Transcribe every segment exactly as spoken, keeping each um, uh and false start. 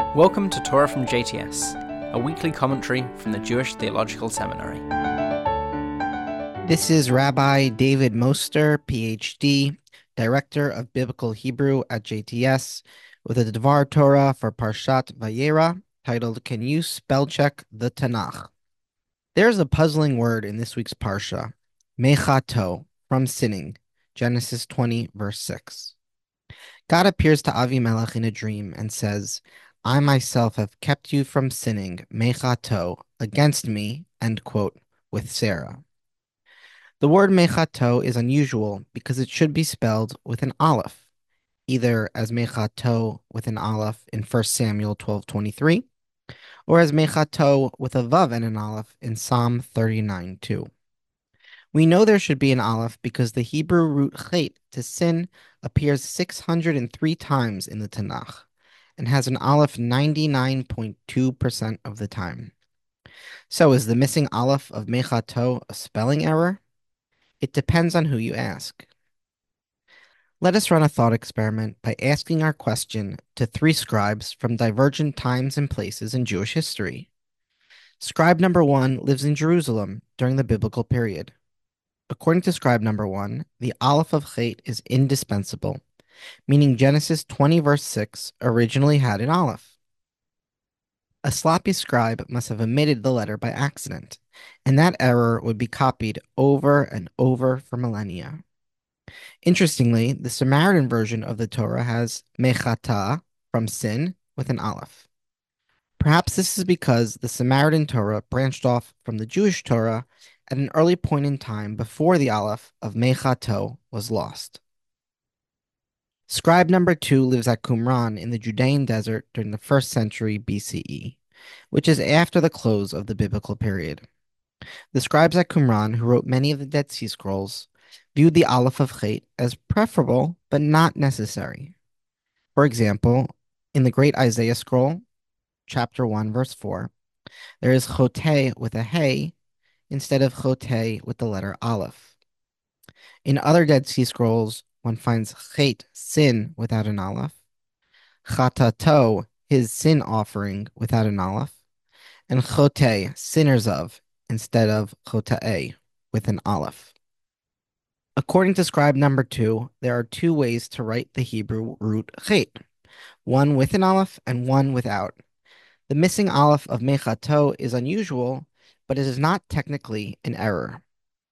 Welcome to Torah from J T S, a weekly commentary from the Jewish Theological Seminary. This is Rabbi David Moster, P H D, Director of Biblical Hebrew at J T S, with a Dvar Torah for Parshat Vayera titled, Can You Spell Check the Tanakh? There's a puzzling word in this week's Parsha, mechato, from sinning, Genesis twenty, verse six. God appears to Avimelech in a dream and says, I myself have kept you from sinning, mechato, against me, end quote, with Sarah. The word mechato is unusual because it should be spelled with an aleph, either as mechato with an aleph in First Samuel twelve twenty-three, or as mechato with a vav and an aleph in Psalm thirty-nine two. We know there should be an aleph because the Hebrew root chet, to sin, appears six hundred three times in the Tanakh and has an aleph ninety-nine point two percent of the time. So is the missing aleph of mechato a spelling error? It depends on who you ask. Let us run a thought experiment by asking our question to three scribes from divergent times and places in Jewish history. Scribe number one lives in Jerusalem during the biblical period. According to scribe number one, the aleph of chet is indispensable, meaning Genesis twenty verse six originally had an aleph. A sloppy scribe must have omitted the letter by accident, and that error would be copied over and over for millennia. Interestingly, the Samaritan version of the Torah has mechata, from sin, with an aleph. Perhaps this is because the Samaritan Torah branched off from the Jewish Torah at an early point in time before the aleph of mechato was lost. Scribe number two lives at Qumran in the Judean desert during the first century B C E, which is after the close of the biblical period. The scribes at Qumran, who wrote many of the Dead Sea Scrolls, viewed the aleph of chet as preferable but not necessary. For example, in the Great Isaiah Scroll, chapter one, verse four, there is choteh with a hey instead of choteh with the letter aleph. In other Dead Sea Scrolls, one finds chet, sin, without an aleph, chatato, his sin offering, without an aleph, and choteh, sinners of, instead of choteh, with an aleph. According to scribe number two, there are two ways to write the Hebrew root chet, one with an aleph and one without. The missing aleph of mechato is unusual, but it is not technically an error.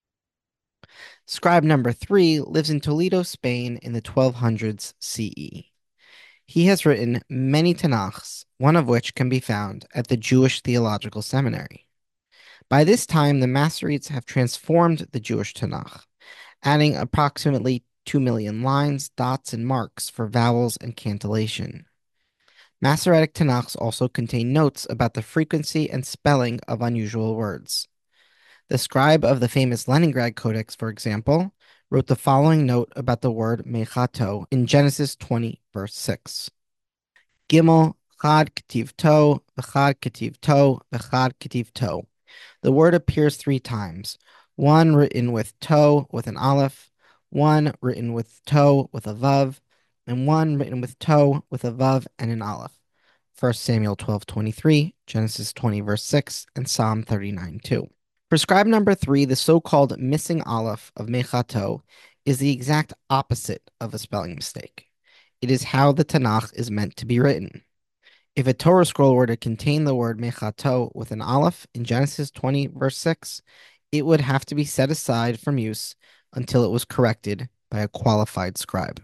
Scribe number three lives in Toledo, Spain in the twelve hundreds C E. He has written many Tanakhs, one of which can be found at the Jewish Theological Seminary. By this time, the Masoretes have transformed the Jewish Tanakh, adding approximately two million lines, dots, and marks for vowels and cantillation. Masoretic Tanakhs also contain notes about the frequency and spelling of unusual words. The scribe of the famous Leningrad Codex, for example, wrote the following note about the word mechato in Genesis twenty, verse six. Gimel, chad ketiv to, v'chad ketiv to, v'chad ketiv to. The word appears three times, one written with to with an aleph, one written with to with a vav, and one written with to with a vav and an aleph. First Samuel twelve twenty-three, Genesis twenty verse six, and Psalm thirty-nine two. For scribe number three, the so-called missing aleph of mechato is the exact opposite of a spelling mistake. It is how the Tanakh is meant to be written. If a Torah scroll were to contain the word mechato with an aleph in Genesis twenty, verse six, it would have to be set aside from use until it was corrected by a qualified scribe.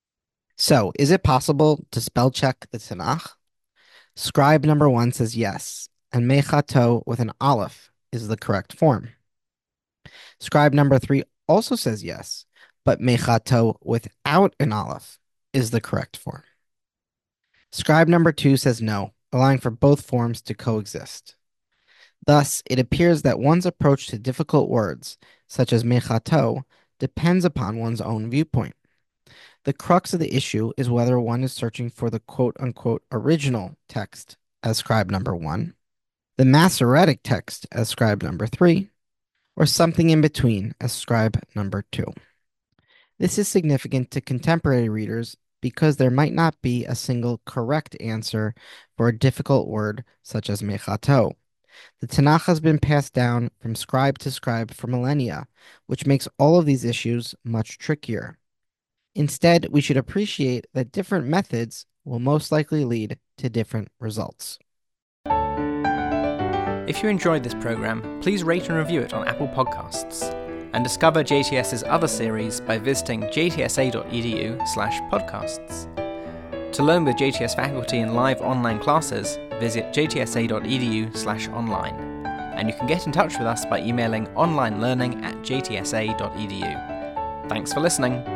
So, is it possible to spell check the Tanakh? Scribe number one says yes, and mechato with an aleph is the correct form. Scribe number three also says yes, but mechato without an aleph is the correct form. Scribe number two says no, allowing for both forms to coexist. Thus, it appears that one's approach to difficult words, such as mechato, depends upon one's own viewpoint. The crux of the issue is whether one is searching for the quote-unquote original text as scribe number one, the Masoretic text as scribe number three, or something in between as scribe number two. This is significant to contemporary readers because there might not be a single correct answer for a difficult word such as mechato. The Tanakh has been passed down from scribe to scribe for millennia, which makes all of these issues much trickier. Instead, we should appreciate that different methods will most likely lead to different results. If you enjoyed this program, please rate and review it on Apple Podcasts, and discover JTS's other series by visiting jtsa.edu slash podcasts. To learn with J T S faculty in live online classes, visit jtsa.edu slash online, and you can get in touch with us by emailing onlinelearning at jtsa.edu. Thanks for listening.